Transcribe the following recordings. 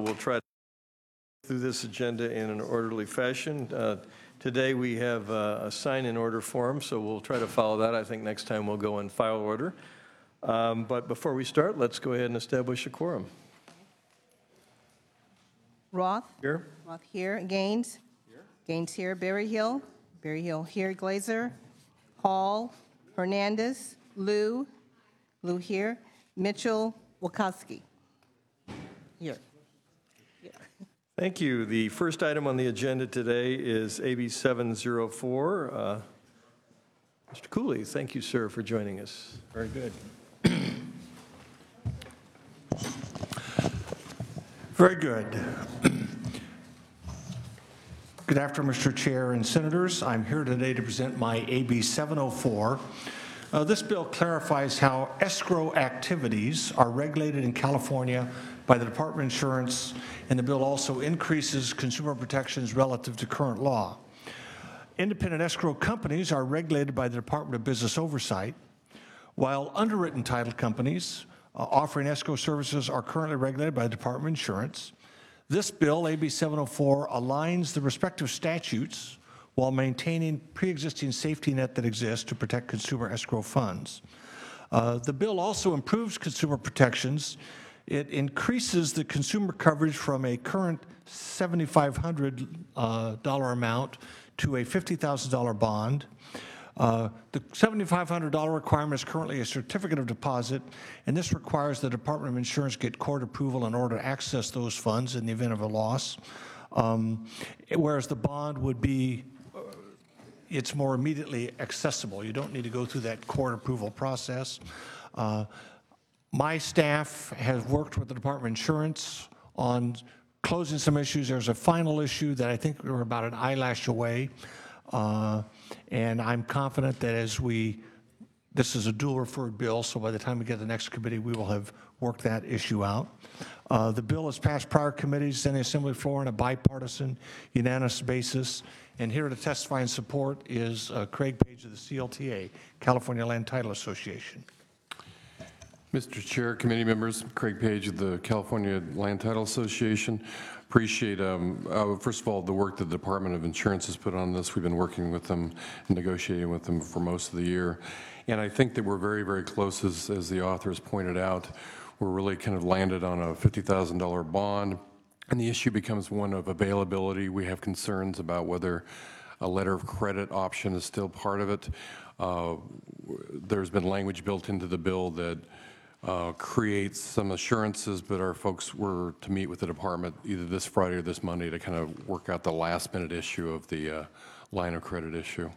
We'll try to go through this agenda in an orderly fashion. Today we have a sign-in order form, so we'll try to follow that. I think next time we'll go in file order. But before we start, let's go ahead and establish a quorum. Roth? Here. Roth here. Gaines? Here. Gaines here. Berryhill? Berryhill here. Glazer? Hall? Hernandez? Liu? Liu here. Mitchell? Wachowski? Here. Thank you. The first item on the agenda today is AB 704. Mr. Cooley, thank you, sir, for joining us. Very good. Very good. Good afternoon, Mr. Chair and Senators. I'm here today to present my AB 704. This bill clarifies how escrow activities are regulated in California by the Department of Insurance, and the bill also increases consumer protections relative to current law. Independent escrow companies are regulated by the Department of Business Oversight, while underwritten title companies offering escrow services are currently regulated by the Department of Insurance. This bill, AB 704, aligns the respective statutes while maintaining pre-existing safety net that exists to protect consumer escrow funds. The bill also improves consumer protections. It increases the consumer coverage from a current $7,500 amount to a $50,000 bond. The $7,500 requirement is currently a certificate of deposit, and this requires the Department of Insurance get court approval in order to access those funds in the event of a loss, whereas the bond would be, it's more immediately accessible. You don't need to go through that court approval process. My staff has worked with the Department of Insurance on closing some issues. There's a final issue that I think we're about an eyelash away. And I'm confident that this is a dual referred bill, so by the time we get to the next committee, we will have worked that issue out. The bill has passed prior committees and the Assembly floor on a bipartisan, unanimous basis. And here to testify in support is Craig Page of the CLTA, California Land Title Association. Mr. Chair, committee members, Craig Page of the California Land Title Association. Appreciate, first of all, the work that the Department of Insurance has put on this. We've been working with them and negotiating with them for most of the year. And I think that we're very, very close, as the author has pointed out. We're really kind of landed on a $50,000 bond. And the issue becomes one of availability. We have concerns about whether a letter of credit option is still part of it. There's been language built into the bill that creates some assurances, but our folks were to meet with the department either this Friday or this Monday to kind of work out the last-minute issue of the line of credit issue.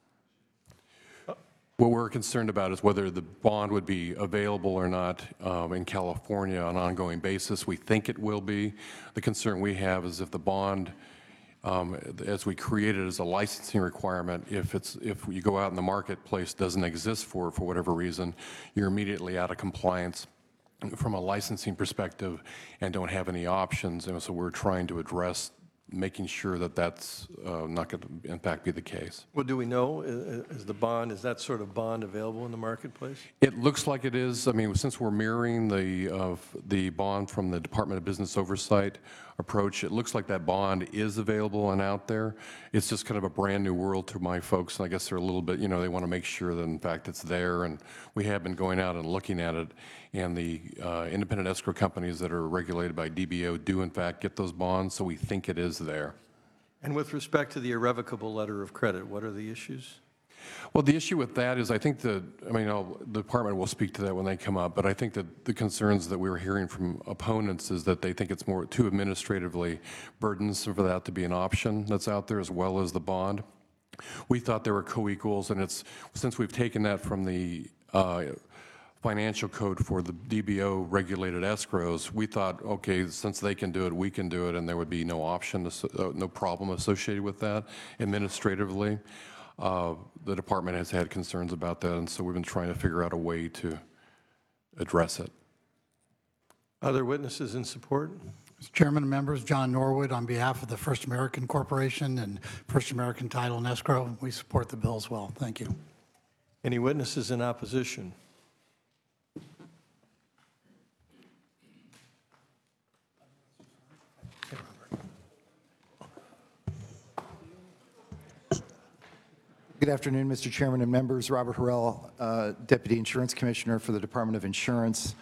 What we're concerned about is whether the bond would be available or not in California on an ongoing basis. We think it will be. The concern we have is if the bond, as we create it as a licensing requirement, if you go out in the marketplace, doesn't exist for whatever reason, you're immediately out of compliance from a licensing perspective and don't have any options. And so we're trying to address making sure that that's not going to, in fact, be the case. Well, do we know, is that sort of bond available in the marketplace? It looks like it is. I mean, since we're mirroring the bond from the Department of Business Oversight approach, it looks like that bond is available and out there. It's just kind of a brand new world to my folks, and I guess they're a little bit, they want to make sure that, in fact, it's there, and we have been going out and looking at it, and the independent escrow companies that are regulated by DBO do, in fact, get those bonds, so we think it is there. And with respect to the irrevocable letter of credit, what are the issues? Well, the issue with that is I think the department will speak to that when they come up, but I think that the concerns that we were hearing from opponents is that they think it's more too administratively burdensome for that to be an option that's out there as well as the bond. We thought they were co-equals, and since we've taken that from the financial code for the DBO regulated escrows, we thought, okay, since they can do it, we can do it, and there would be no option, no problem associated with that administratively. The department has had concerns about that, and so we've been trying to figure out a way to address it. Other witnesses in support? Mr. Chairman and members, John Norwood on behalf of the First American Corporation and First American Title and Escrow. We support the bill as well. Thank you. Any witnesses in opposition? Good afternoon, Mr. Chairman and members. Robert Harrell, Deputy Insurance Commissioner for the Department of Insurance.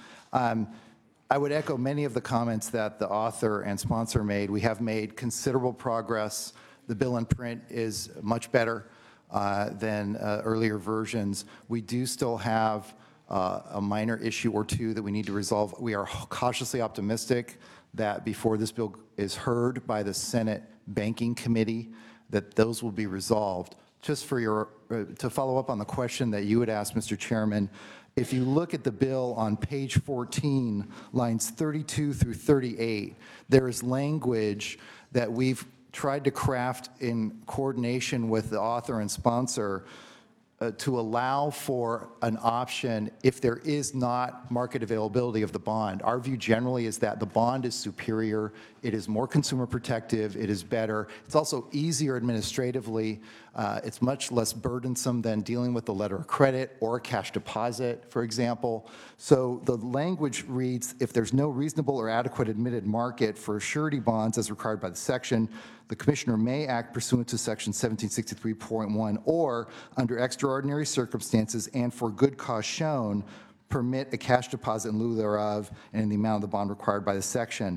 I would echo many of the comments that the author and sponsor made. We have made considerable progress. The bill in print is much better than earlier versions. We do still have a minor issue or two that we need to resolve. We are cautiously optimistic that before this bill is heard by the Senate Banking Committee, that those will be resolved. Just for your, to follow up on the question that you had asked, Mr. Chairman, if you look at the bill on page 14, lines 32 through 38, there is language that we've tried to craft in coordination with the author and sponsor to allow for an option if there is not market availability of the bond. Our view generally is that the bond is superior, it is more consumer protective, it is better. It's also easier administratively. It's much less burdensome than dealing with the letter of credit or a cash deposit, for example. So the language reads, if there's no reasonable or adequate admitted market for surety bonds as required by the section, the commissioner may act pursuant to section 1763.1 or under extraordinary circumstances and for good cause shown, permit a cash deposit in lieu thereof and in the amount of the bond required by the section.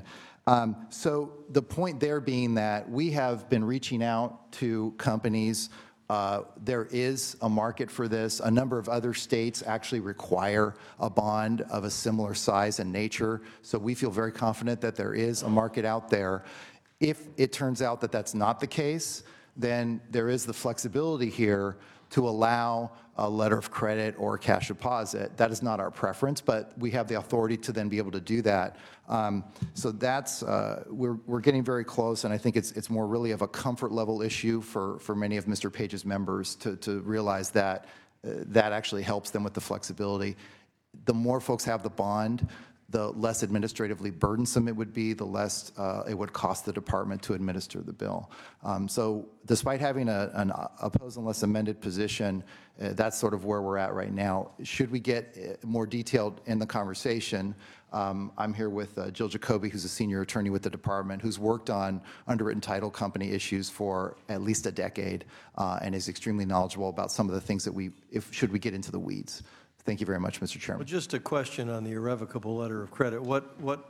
So the point there being that we have been reaching out to companies. There is a market for this. A number of other states actually require a bond of a similar size and nature. So we feel very confident that there is a market out there. If it turns out that that's not the case, then there is the flexibility here to allow a letter of credit or a cash deposit. That is not our preference, but we have the authority to then be able to do that. So that's, we're getting very close, and I think it's more really of a comfort level issue for many of Mr. Page's members to realize that that actually helps them with the flexibility. The more folks have the bond, the less administratively burdensome it would be, the less it would cost the department to administer the bill. So despite having an opposed unless amended position, that's sort of where we're at right now. Should we get more detailed in the conversation, I'm here with Jill Jacoby, who's a senior attorney with the department, who's worked on underwritten title company issues for at least a decade and is extremely knowledgeable about some of the things that should we get into the weeds. Thank you very much, Mr. Chairman. Well, just a question on the irrevocable letter of credit. What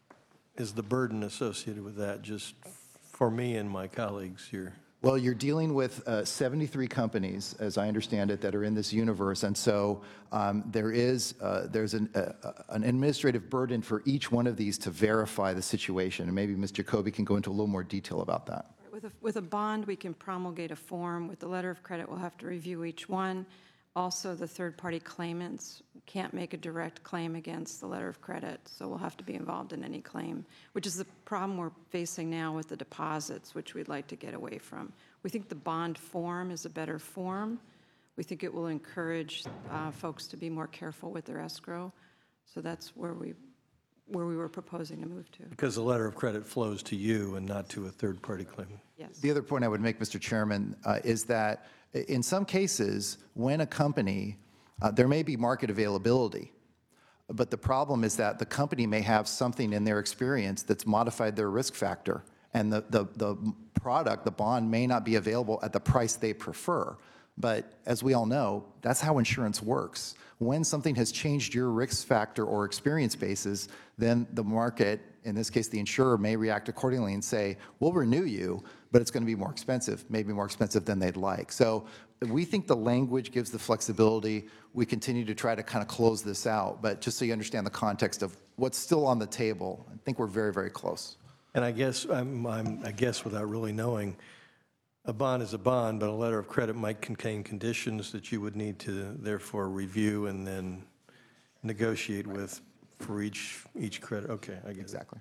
is the burden associated with that, just for me and my colleagues here? Well, you're dealing with 73 companies, as I understand it, that are in this universe, and so there's an administrative burden for each one of these to verify the situation, and maybe Ms. Jacoby can go into a little more detail about that. With a bond, we can promulgate a form. With the letter of credit, we'll have to review each one. Also, the third-party claimants can't make a direct claim against the letter of credit, so we'll have to be involved in any claim, which is the problem we're facing now with the deposits, which we'd like to get away from. We think the bond form is a better form. We think it will encourage folks to be more careful with their escrow. So that's where we were proposing to move to. Because the letter of credit flows to you and not to a third-party claimant. Yes. The other point I would make, Mr. Chairman, is that in some cases, when a company, there may be market availability, but the problem is that the company may have something in their experience that's modified their risk factor, and the product, the bond, may not be available at the price they prefer. But as we all know, that's how insurance works. When something has changed your risk factor or experience basis, then the market, in this case the insurer, may react accordingly and say, we'll renew you, but it's going to be more expensive, maybe more expensive than they'd like. So we think the language gives the flexibility. We continue to try to kind of close this out, but just so you understand the context of what's still on the table, I think we're very, very close. And I guess, I guess without really knowing, a bond is a bond, but a letter of credit might contain conditions that you would need to therefore review and then negotiate with for each credit. Okay, I get it. Exactly.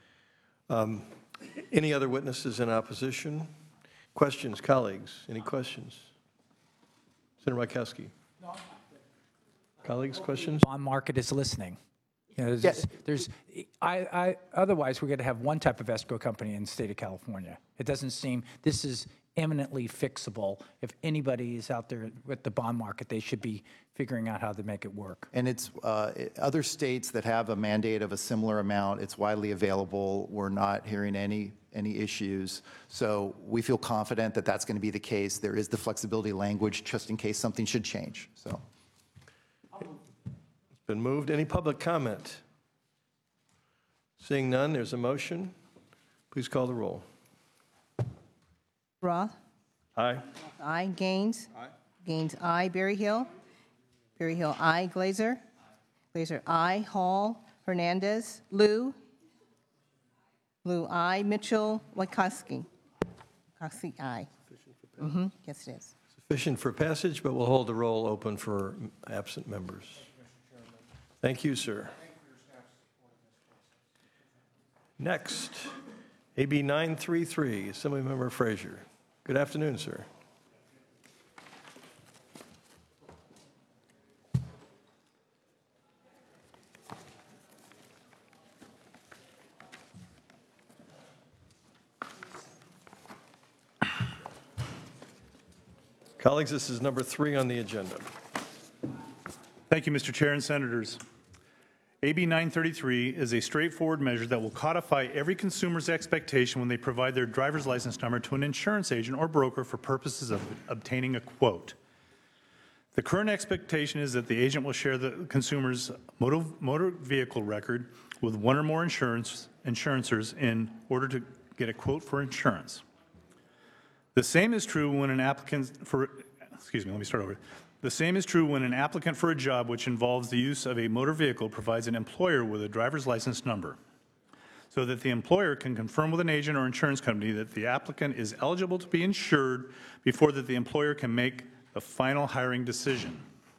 Any other witnesses in opposition? Questions, colleagues? Any questions? Senator Mykowski. No. Colleagues, questions? Bond market is listening. You know, otherwise we're going to have one type of escrow company in the state of California. It doesn't seem, this is eminently fixable. If anybody is out there with the bond market, they should be figuring out how to make it work. And it's other states that have a mandate of a similar amount, it's widely available. We're not hearing any issues. So we feel confident that that's going to be the case. There is the flexibility language just in case something should change. So It's been moved. Any public comment? Seeing none, there's a motion. Please call the roll. Roth? Aye. Aye. Gaines? Aye. Gaines, aye. Berryhill? Berryhill, aye. Glazer? Glazer, aye. Hall? Hernandez? Lou? Lou, aye. Mitchell? Wachowski? Wachowski, aye. Yes, it is. Sufficient for passage, but we'll hold the roll open for absent members. Thank you, sir. Next, AB 933, Assemblymember Frazier. Good afternoon, sir. Colleagues, this is number 3 on the agenda. Thank you, Mr. Chair and Senators. AB 933 is a straightforward measure that will codify every consumer's expectation when they provide their driver's license number to an insurance agent or broker for purposes of obtaining a quote. The current expectation is that the agent will share the consumer's motor vehicle record with one or more insurances in order to get a quote for insurance. The same is true when an applicant for, The same is true when an applicant for a job which involves the use of a motor vehicle provides an employer with a driver's license number, so that the employer can confirm with an agent or insurance company that the applicant is eligible to be insured before that the employer can make the final hiring decision.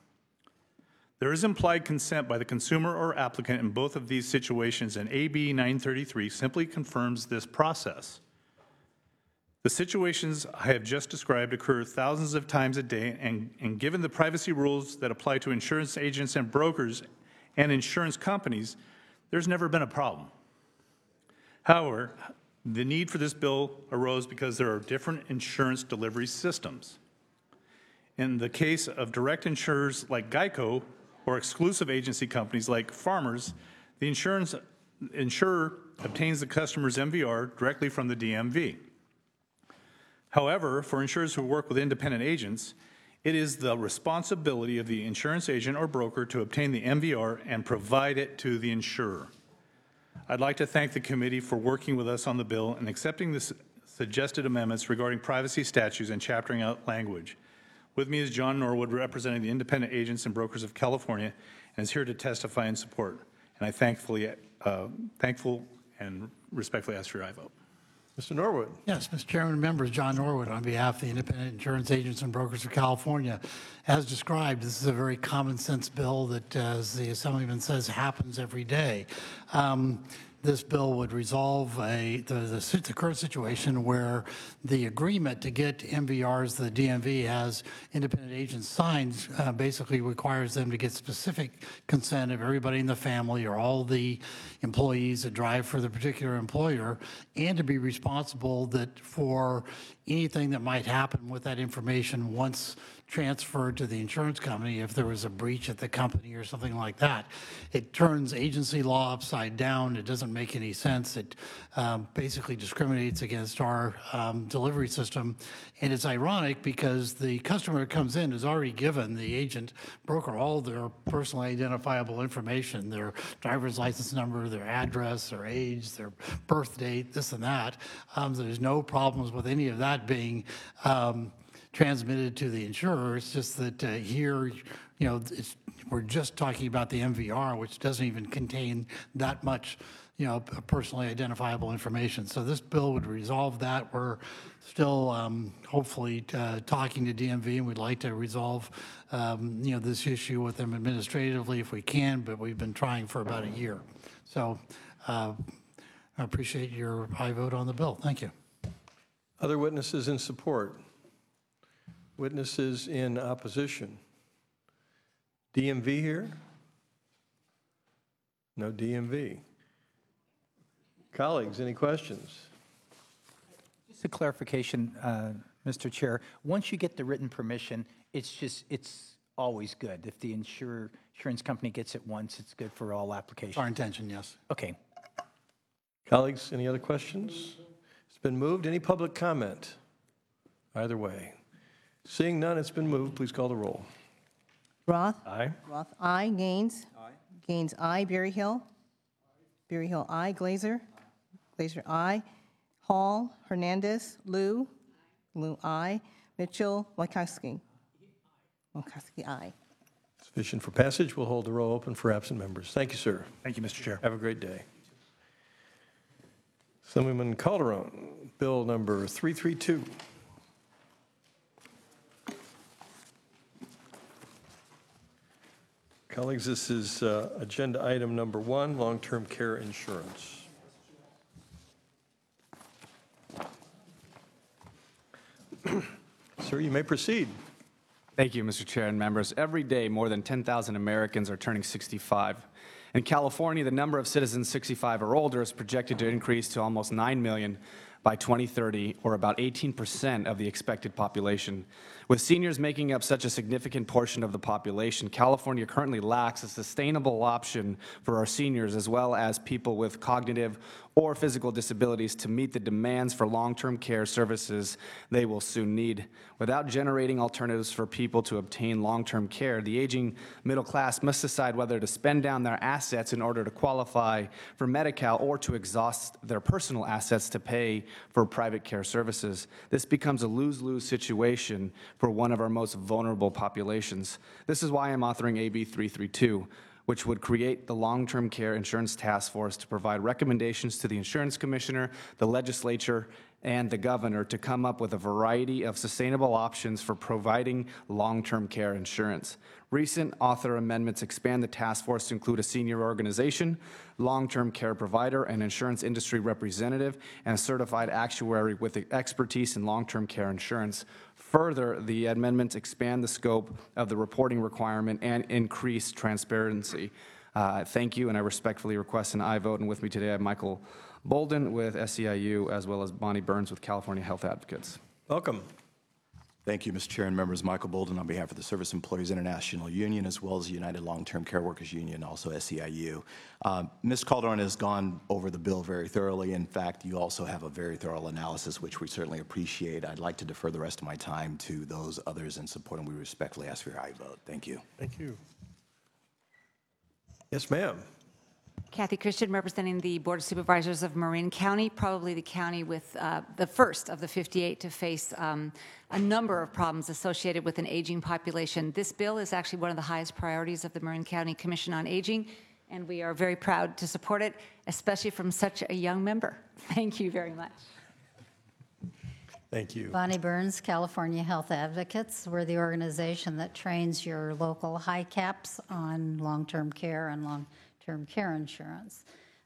There is implied consent by the consumer or applicant in both of these situations, and AB 933 simply confirms this process. The situations I have just described occur thousands of times a day, and given the privacy rules that apply to insurance agents and brokers and insurance companies, there's never been a problem. However, the need for this bill arose because there are different insurance delivery systems. In the case of direct insurers like Geico or exclusive agency companies like Farmers, the insurer obtains the customer's MVR directly from the DMV. However, for insurers who work with independent agents, it is the responsibility of the insurance agent or broker to obtain the MVR and provide it to the insurer. I'd like to thank the committee for working with us on the bill and accepting the suggested amendments regarding privacy statutes and chaptering out language. With me is John Norwood, representing the independent agents and brokers of California, and is here to testify in support. And I thankful and respectfully ask for your aye vote. Mr. Norwood. Yes, Mr. Chairman and members, John Norwood on behalf of the Independent Insurance Agents and Brokers of California. As described, this is a very common sense bill that, as the Assemblyman says, happens every day. This bill would resolve the current situation where the agreement to get MVRs the DMV has independent agents signed basically requires them to get specific consent of everybody in the family or all the employees that drive for the particular employer, and to be responsible for anything that might happen with that information once transferred to the insurance company if there was a breach at the company or something like that. It turns agency law upside down. It doesn't make any sense. It basically discriminates against our delivery system. And it's ironic because the customer that comes in has already given the agent broker all their personally identifiable information, their driver's license number, their address, their age, their birth date, this and that. There's no problems with any of that being transmitted to the insurer. It's just that here, we're just talking about the MVR, which doesn't even contain that much, personally identifiable information. So this bill would resolve that. We're still hopefully talking to DMV, and we'd like to resolve, this issue with them administratively if we can, but we've been trying for about a year. So I appreciate your aye vote on the bill. Thank you. Other witnesses in support? Witnesses in opposition? DMV here? No DMV. Colleagues, any questions? Just a clarification, Mr. Chair, once you get the written permission, it's always good. If the insurance company gets it once, it's good for all applications. Our intention, yes. Okay. Colleagues, any other questions? It's been moved. Any public comment? Either way. Seeing none, it's been moved. Please call the roll. Roth? Aye. Roth, aye. Gaines? Aye. Gaines, aye. Berryhill? Berryhill, aye. Glazer? Glazer, aye. Hall? Hernandez? Lou? Lou, aye. Mitchell? Wachowski? Wachowski, aye. Sufficient for passage. We'll hold the row open for absent members. Thank you, sir. Thank you, Mr. Chair. Have a great day. Assemblyman Calderon, bill number 332. Colleagues, this is agenda item number 1, long-term care insurance. Sir, you may proceed. Thank you, Mr. Chair and members. Every day, more than 10,000 Americans are turning 65. In California, the number of citizens 65 or older is projected to increase to almost 9 million by 2030, or about 18% of the expected population. With seniors making up such a significant portion of the population, California currently lacks a sustainable option for our seniors, as well as people with cognitive or physical disabilities, to meet the demands for long-term care services they will soon need. Without generating alternatives for people to obtain long-term care, the aging middle class must decide whether to spend down their assets in order to qualify for Medi-Cal, or to exhaust their personal assets to pay for private care services. This becomes a lose-lose situation for one of our most vulnerable populations. This is why I'm authoring AB 332, which would create the Long-Term Care Insurance Task Force to provide recommendations to the insurance commissioner, the legislature, and the governor to come up with a variety of sustainable options for providing long-term care insurance. Recent author amendments expand the task force to include a senior organization, long-term care provider, an insurance industry representative, and a certified actuary with expertise in long-term care insurance. Further, the amendments expand the scope of the reporting requirement and increase transparency. Thank you, and I respectfully request an aye vote. And with me today, I have Michael Bolden with SEIU, as well as Bonnie Burns with California Health Advocates. Welcome. Thank you, Mr. Chair and members. Michael Bolden on behalf of the Service Employees International Union, as well as the United Long-Term Care Workers Union, also SEIU. Ms. Calderon has gone over the bill very thoroughly. In fact, you also have a very thorough analysis, which we certainly appreciate. I'd like to defer the rest of my time to those others in support, and we respectfully ask for your aye vote. Thank you. Thank you. Yes, ma'am. Kathy Christian, representing the Board of Supervisors of Marin County, probably the county with the first of the 58 to face a number of problems associated with an aging population. This bill is actually one of the highest priorities of the Marin County Commission on Aging, and we are very proud to support it, especially from such a young member. Thank you very much. Thank you. Bonnie Burns, California Health Advocates. We're the organization that trains your local high caps on long-term care and long-term care insurance.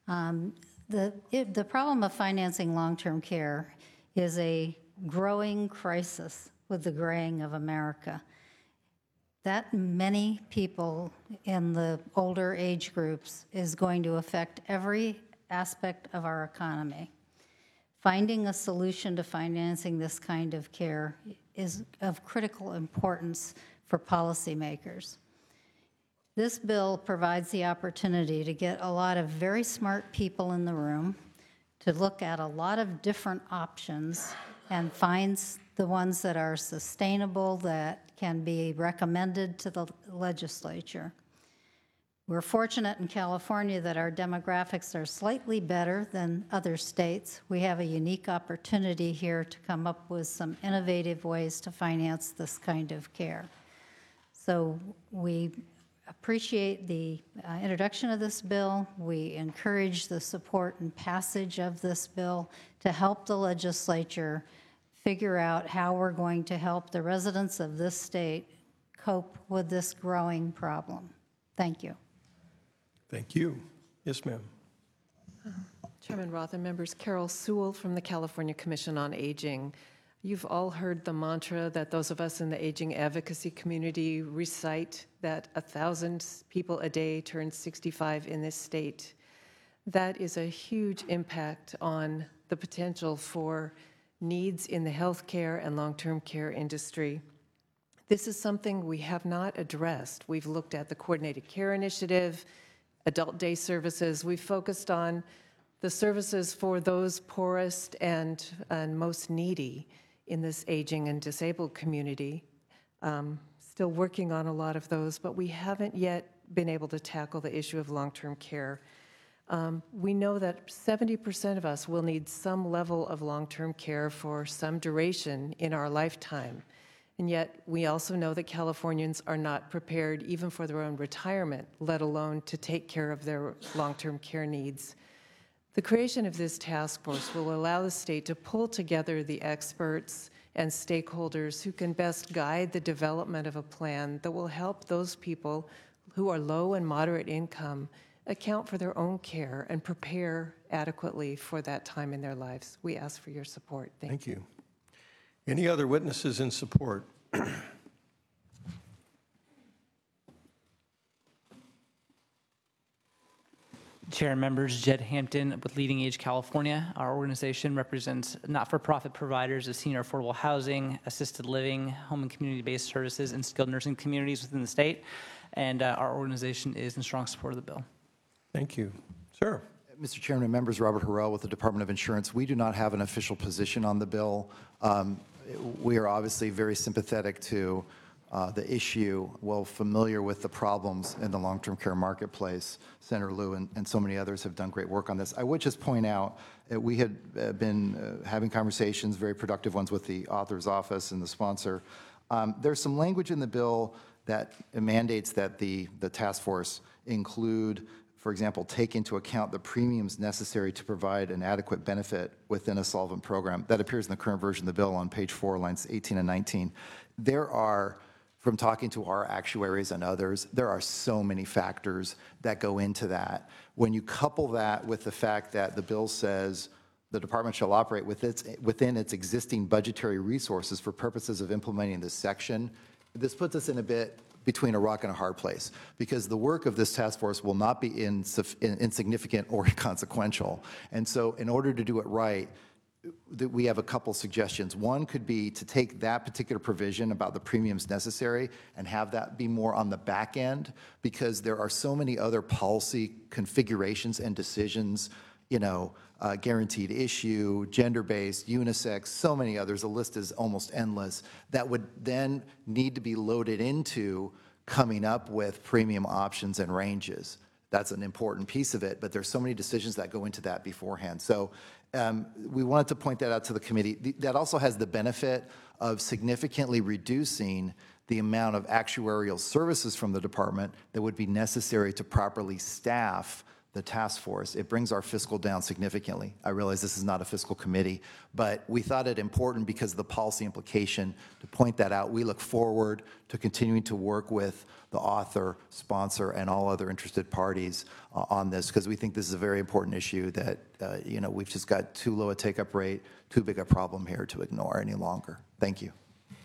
The problem of financing long-term care is a growing crisis with the graying of America. That many people in the older age groups is going to affect every aspect of our economy. Finding a solution to financing this kind of care is of critical importance for policymakers. This bill provides the opportunity to get a lot of very smart people in the room to look at a lot of different options and find the ones that are sustainable, that can be recommended to the legislature. We're fortunate in California that our demographics are slightly better than other states. We have a unique opportunity here to come up with some innovative ways to finance this kind of care. So we appreciate the introduction of this bill. We encourage the support and passage of this bill to help the legislature figure out how we're going to help the residents of this state cope with this growing problem. Thank you. Thank you. Yes, ma'am. Chairman Roth and members, Carol Sewell from the California Commission on Aging. You've all heard the mantra that those of us in the aging advocacy community recite, that 1,000 people a day turn 65 in this state. That is a huge impact on the potential for needs in the healthcare and long-term care industry. This is something we have not addressed. We've looked at the Coordinated Care Initiative, adult day services. We've focused on the services for those poorest and most needy in this aging and disabled community. Still working on a lot of those, but we haven't yet been able to tackle the issue of long-term care. We know that 70% of us will need some level of long-term care for some duration in our lifetime. And yet, we also know that Californians are not prepared even for their own retirement, let alone to take care of their long-term care needs. The creation of this task force will allow the state to pull together the experts and stakeholders who can best guide the development of a plan that will help those people who are low and moderate income account for their own care and prepare adequately for that time in their lives. We ask for your support. Thank you. Any other witnesses in support? Chair and members, Jed Hampton with Leading Age California. Our organization represents not-for-profit providers of senior affordable housing, assisted living, home and community-based services, and skilled nursing communities within the state. And our organization is in strong support of the bill. Thank you. Sir. Mr. Chairman and members, Robert Harrell with the Department of Insurance. We do not have an official position on the bill. We are obviously very sympathetic to the issue, well familiar with the problems in the long-term care marketplace. Senator Lieu and so many others have done great work on this. I would just point out that we had been having conversations, very productive ones, with the author's office and the sponsor. There's some language in the bill that mandates that the task force include, for example, take into account the premiums necessary to provide an adequate benefit within a solvent program. That appears in the current version of the bill on page 4, lines 18 and 19. There are, from talking to our actuaries and others, there are so many factors that go into that. When you couple that with the fact that the bill says the department shall operate within its existing budgetary resources for purposes of implementing this section, this puts us in a bit between a rock and a hard place, because the work of this task force will not be insignificant or inconsequential. And so in order to do it right, we have a couple suggestions. One could be to take that particular provision about the premiums necessary and have that be more on the back end, because there are so many other policy configurations and decisions, you know, guaranteed issue, gender-based, unisex, so many others. The list is almost endless, that would then need to be loaded into coming up with premium options and ranges. That's an important piece of it, but there's so many decisions that go into that beforehand. So we wanted to point that out to the committee. That also has the benefit of significantly reducing the amount of actuarial services from the department that would be necessary to properly staff the task force. It brings our fiscal down significantly. I realize this is not a fiscal committee, but we thought it important because of the policy implication to point that out. We look forward to continuing to work with the author, sponsor, and all other interested parties on this, because we think this is a very important issue that, you know, we've just got too low a take-up rate, too big a problem here to ignore any longer. Thank you.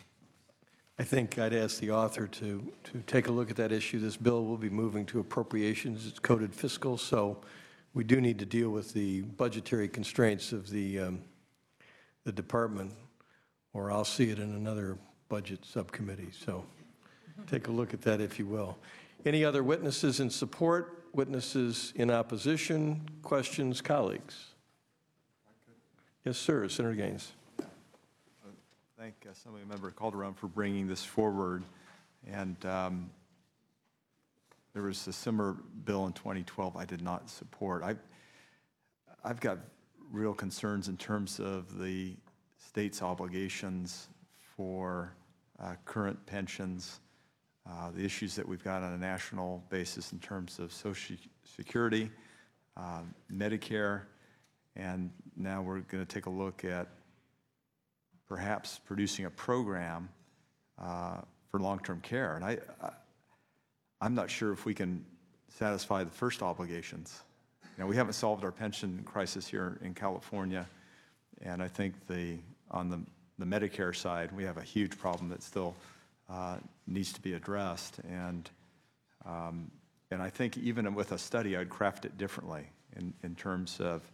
I think I'd ask the author to take a look at that issue. This bill will be moving to appropriations. It's coded fiscal, so we do need to deal with the budgetary constraints of the department, or I'll see it in another budget subcommittee. So take a look at that if you will. Any other witnesses in support? Witnesses in opposition? Questions, colleagues? Yes, sir. Senator Gaines. Thank Assemblymember Calderon for bringing this forward. And there was a similar bill in 2012 I did not support. I've got real concerns in terms of the state's obligations for current pensions, the issues that we've got on a national basis in terms of Social Security, Medicare, and now we're going to take a look at perhaps producing a program for long-term care. And I'm not sure if we can satisfy the first obligations. You know, we haven't solved our pension crisis here in California, and I think on the Medicare side, we have a huge problem that still needs to be addressed. And I think even with a study, I'd craft it differently in terms of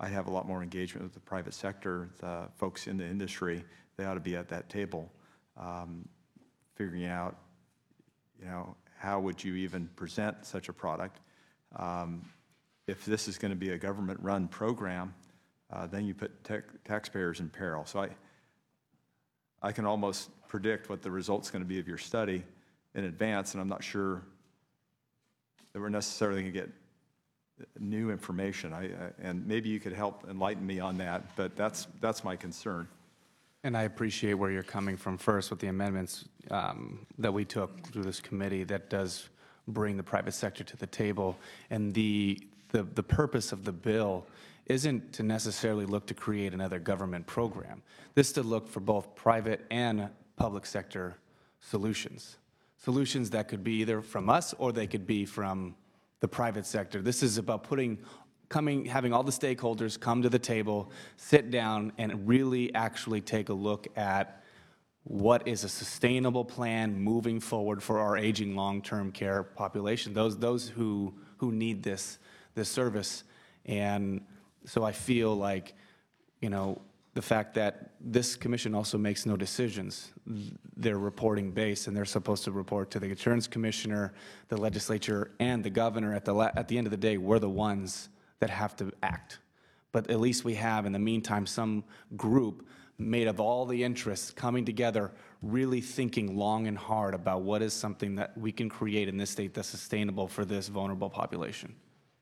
I'd have a lot more engagement with the private sector, the folks in the industry. They ought to be at that table, figuring out, how would you even present such a product? If this is going to be a government-run program, then you put taxpayers in peril. So I can almost predict what the result's going to be of your study in advance, and I'm not sure that we're necessarily going to get new information. And maybe you could help enlighten me on that, but that's my concern. And I appreciate where you're coming from first with the amendments that we took through this committee that does bring the private sector to the table. And the purpose of the bill isn't to necessarily look to create another government program. This is to look for both private and public sector solutions. Solutions that could be either from us or they could be from the private sector. This is about having all the stakeholders come to the table, sit down, and really actually take a look at what is a sustainable plan moving forward for our aging long-term care population, those who need this service. And so I feel like, the fact that this commission also makes no decisions, they're reporting based, and they're supposed to report to the insurance commissioner, the legislature, and the governor. At the end of the day, we're the ones that have to act. But at least we have, in the meantime, some group made of all the interests coming together, really thinking long and hard about what is something that we can create in this state that's sustainable for this vulnerable population.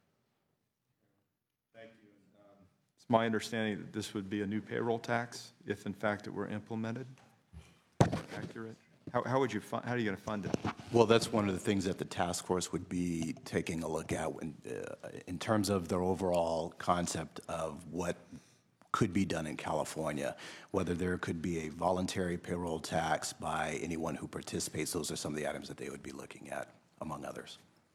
Thank you. It's my understanding that this would be a new payroll tax if, in fact, it were implemented. Accurate? How are you going to fund it? Well, that's one of the things that the task force would be taking a look at in terms of their overall concept of what could be done in California, whether there could be a voluntary payroll tax by anyone who participates. Those are some of the items that they would be looking at, among others.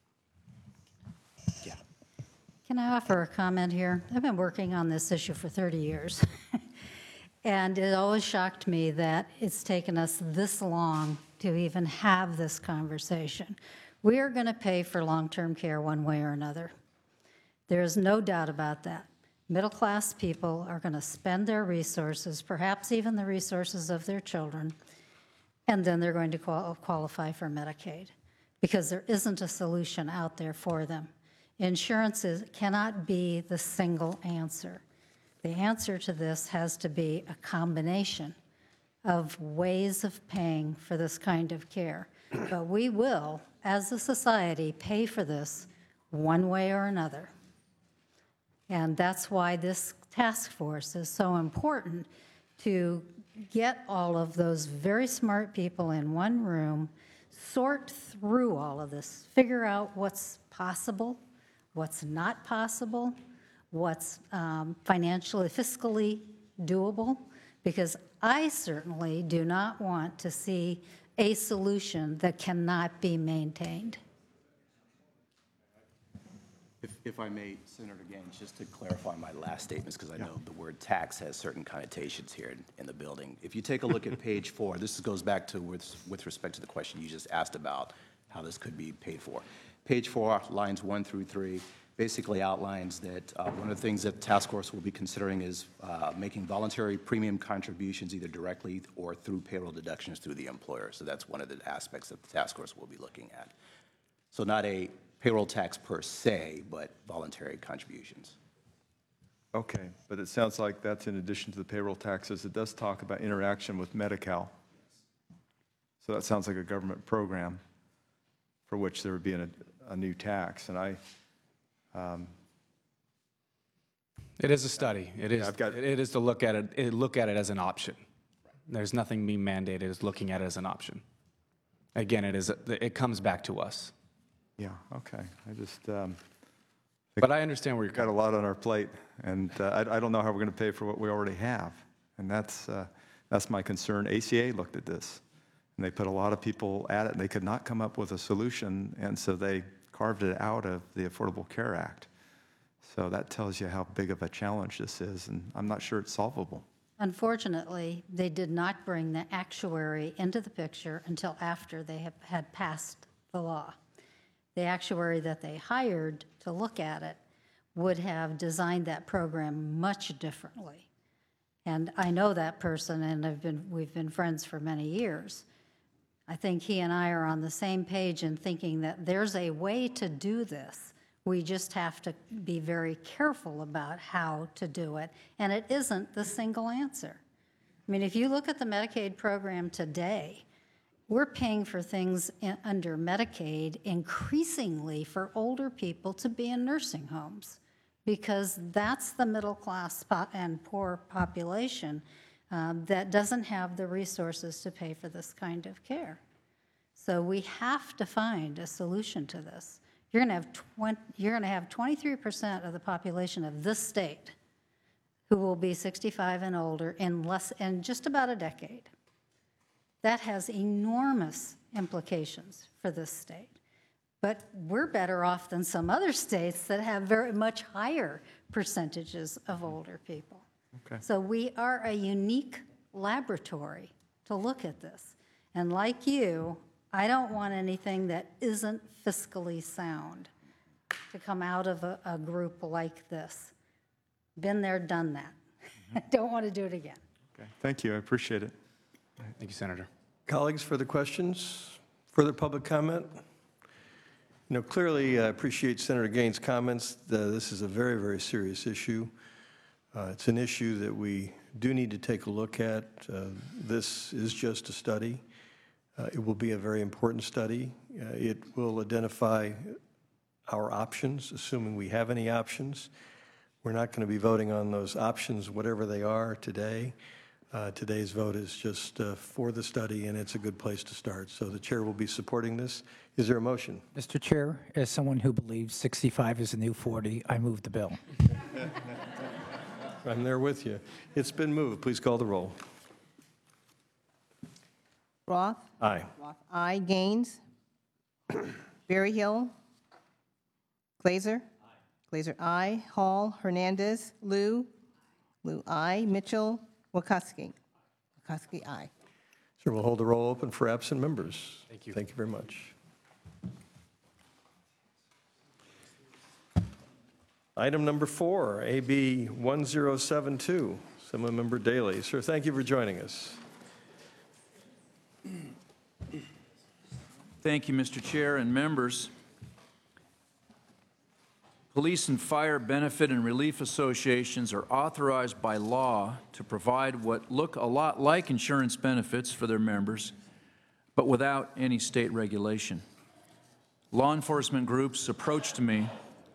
Yeah. Can I offer a comment here? I've been working on this issue for 30 years. And it always shocked me that it's taken us this long to even have this conversation. We are going to pay for long-term care one way or another. There is no doubt about that. Middle-class people are going to spend their resources, perhaps even the resources of their children, and then they're going to qualify for Medicaid because there isn't a solution out there for them. Insurance cannot be the single answer. The answer to this has to be a combination of ways of paying for this kind of care. But we will, as a society, pay for this one way or another. And that's why this task force is so important, to get all of those very smart people in one room, sort through all of this, figure out what's possible, what's not possible, what's financially, fiscally doable, because I certainly do not want to see a solution that cannot be maintained. If I may, Senator Gaines, just to clarify my last statements, because I know the word tax has certain connotations here in the building. If you take a look at page 4, this goes back to with respect to the question you just asked about how this could be paid for. Page 4, lines 1 through 3, basically outlines that one of the things that the task force will be considering is making voluntary premium contributions either directly or through payroll deductions through the employer. So that's one of the aspects that the task force will be looking at. So not a payroll tax per se, but voluntary contributions. Okay, but it sounds like that's in addition to the payroll taxes. It does talk about interaction with Medi-Cal. So that sounds like a government program for which there would be a new tax. And it is a study. It is to look at it as an option. There's nothing being mandated. It's looking at it as an option. Again, it comes back to us. yeah, okay. But I understand where you're got a lot on our plate, and I don't know how we're going to pay for what we already have, and that's my concern. ACA looked at this, and they put a lot of people at it, and they could not come up with a solution, and so they carved it out of the Affordable Care Act. So that tells you how big of a challenge this is, and I'm not sure it's solvable. Unfortunately, they did not bring the actuary into the picture until after they had passed the law. The actuary that they hired to look at it would have designed that program much differently. And I know that person, and we've been friends for many years. I think he and I are on the same page in thinking that there's a way to do this. We just have to be very careful about how to do it, and it isn't the single answer. I mean, if you look at the Medicaid program today, we're paying for things under Medicaid increasingly for older people to be in nursing homes, because that's the middle class and poor population that doesn't have the resources to pay for this kind of care. So we have to find a solution to this. You're going to have 23% of the population of this state who will be 65 and older in just about a decade. That has enormous implications for this state. But we're better off than some other states that have very much higher percentages of older people. Okay. So we are a unique laboratory to look at this. And like you, I don't want anything that isn't fiscally sound to come out of a group like this. Been there, done that. Don't want to do it again. Okay. Thank you. I appreciate it. Thank you, Senator. Colleagues, further questions? Further public comment? You know, clearly, I appreciate Senator Gaines' comments. This is a very, very serious issue. It's an issue that we do need to take a look at. This is just a study. It will be a very important study. It will identify our options, assuming we have any options. We're not going to be voting on those options, whatever they are, today. Today's vote is just for the study, and it's a good place to start. So the chair will be supporting this. Is there a motion? Mr. Chair, as someone who believes 65 is the new 40, I move the bill. I'm there with you. It's been moved. Please call the roll. Roth? Aye. Roth, aye. Gaines? Berryhill? Glazer? Glazer, aye. Hall? Hernandez? Lou? Lou, aye. Mitchell? Wakowski? Wakowski, aye. So we'll hold the roll open for absent members. Thank you. Thank you very much. Item number 4, AB 1072, Assemblymember Daley. Sir, thank you for joining us. Thank you, Mr. Chair and members. Police and fire benefit and relief associations are authorized by law to provide what look a lot like insurance benefits for their members, but without any state regulation. Law enforcement groups approached me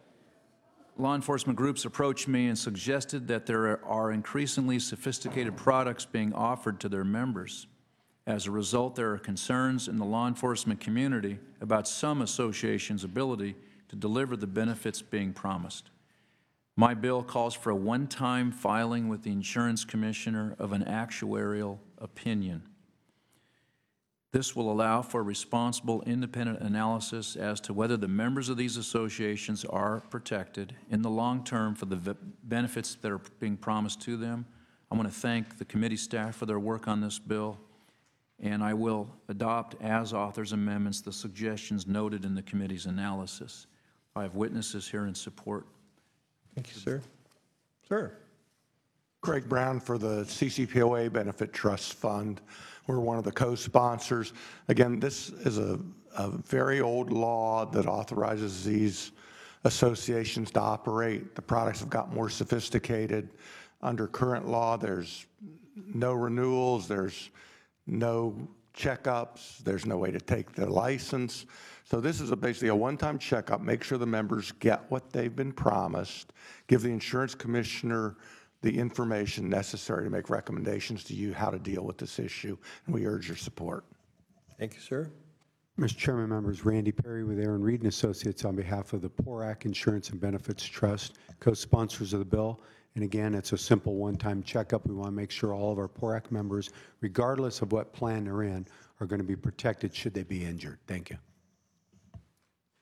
and suggested that there are increasingly sophisticated products being offered to their members. As a result, there are concerns in the law enforcement community about some associations' ability to deliver the benefits being promised. My bill calls for a one-time filing with the insurance commissioner of an actuarial opinion. This will allow for responsible, independent analysis as to whether the members of these associations are protected in the long term for the benefits that are being promised to them. I want to thank the committee staff for their work on this bill, and I will adopt as authors amendments the suggestions noted in the committee's analysis. I have witnesses here in support. Thank you, sir. Sir. Craig Brown for the CCPOA Benefit Trust Fund. We're one of the co-sponsors. Again, this is a very old law that authorizes these associations to operate. The products have got more sophisticated. Under current law, there's no renewals, there's no checkups, there's no way to take the license. So this is basically a one-time checkup, make sure the members get what they've been promised, give the insurance commissioner the information necessary to make recommendations to you how to deal with this issue, and we urge your support. Thank you, sir. Mr. Chairman, members, Randy Perry with Aaron Reed and Associates on behalf of the PORAC Insurance and Benefits Trust, co-sponsors of the bill. And again, it's a simple one-time checkup. We want to make sure all of our PORAC members, regardless of what plan they're in, are going to be protected should they be injured. Thank you.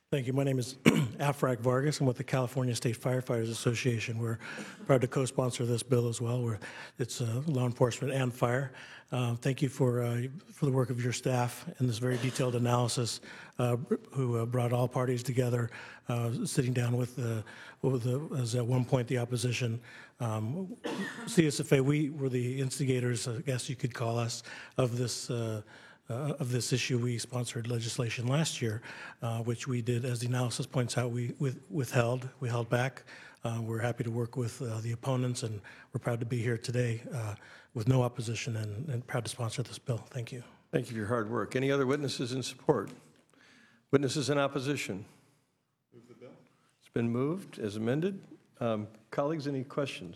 Thank you. My name is Afrak Vargas. I'm with the California State Firefighters Association. We're proud to co-sponsor this bill as well. It's law enforcement and fire. Thank you for the work of your staff in this very detailed analysis, who brought all parties together, sitting down with what was at one point the opposition. CSFA, we were the instigators, I guess you could call us, of this issue. We sponsored legislation last year, which we did, as the analysis points out, we held back. We're happy to work with the opponents, and we're proud to be here today with no opposition and proud to sponsor this bill. Thank you. Thank you for your hard work. Any other witnesses in support? Witnesses in opposition? Move the bill. It's been moved as amended. Colleagues, any questions?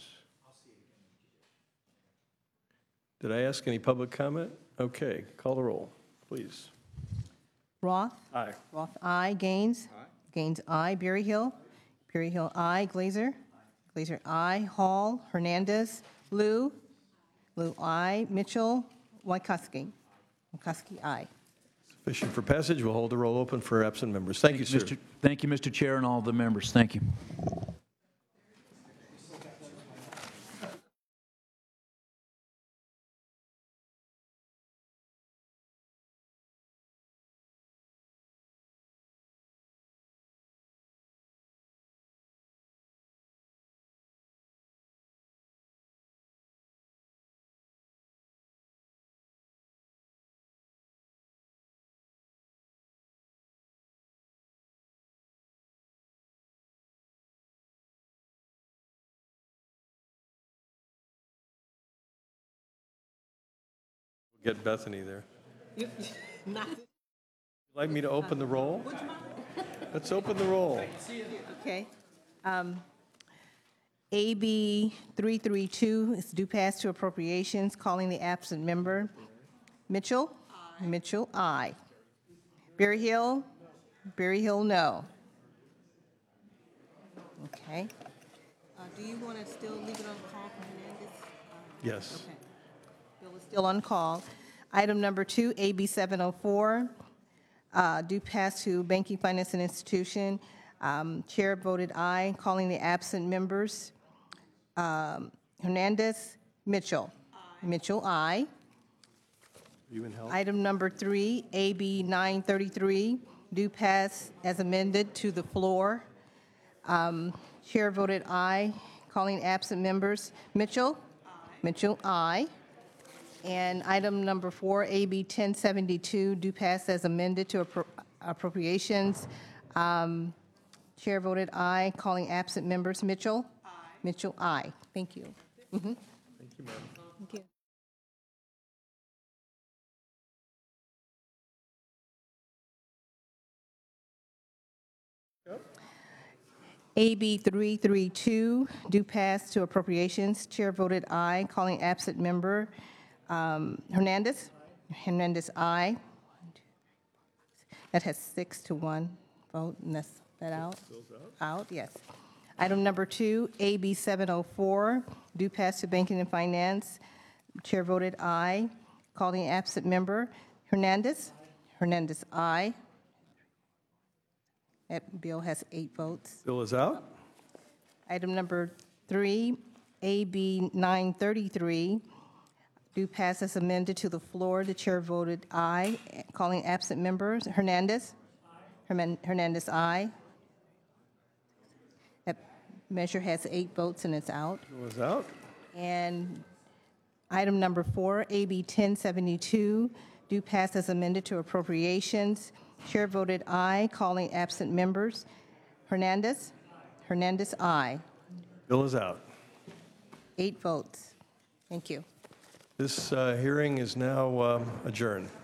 Did I ask any public comment? Okay, call the roll, please. Roth? Aye. Roth, aye. Gaines? Aye. Gaines, aye. Berryhill? Berryhill, aye. Glazer? Glazer, aye. Hall? Hernandez? Lou? Lou, aye. Mitchell? Wykowski? Wykowski, aye. Sufficient for passage. We'll hold the roll open for absent members. Thank you, sir. Thank you, Mr. Chair, and all the members. Thank you. Get Bethany there. Like me to open the roll? Let's open the roll. Okay. AB 332 is due pass to appropriations, calling the absent member. Mitchell? Aye. Mitchell, aye. Berryhill? Berryhill, no. Okay. Do you want to still leave it on call for Hernandez? Yes. Okay. Bill is still on call. Item number 2, AB 704, due pass to Banking, Finance, and Institution. Chair voted aye, calling the absent members. Hernandez, Mitchell. Aye. Mitchell, aye. You in help? Item number 3, AB 933, due pass as amended to the floor. Chair voted aye, calling absent members. Mitchell? Aye. Mitchell, aye. And item number 4, AB 1072, due pass as amended to appropriations. Chair voted aye, calling absent members. Mitchell? Aye. Mitchell, aye. Thank you. Thank you, ma'am. Thank you. AB 332, due pass to appropriations. Chair voted aye, calling absent member. Hernandez? Hernandez, aye. That has 6 to 1 vote, and that's that out? Out, yes. Item number 2, AB 704, due pass to Banking and Finance. Chair voted aye, calling absent member. Hernandez? Hernandez, aye. That bill has 8 votes. Bill is out. Item number 3, AB 933, due pass as amended to the floor. The chair voted aye, calling absent members. Hernandez? Aye. Hernandez, aye. That measure has 8 votes and it's out. Bill is out. And item number 4, AB 1072, due pass as amended to appropriations. Chair voted aye, calling absent members. Hernandez? Hernandez, aye. Bill is out. 8 votes. Thank you. This hearing is now adjourned.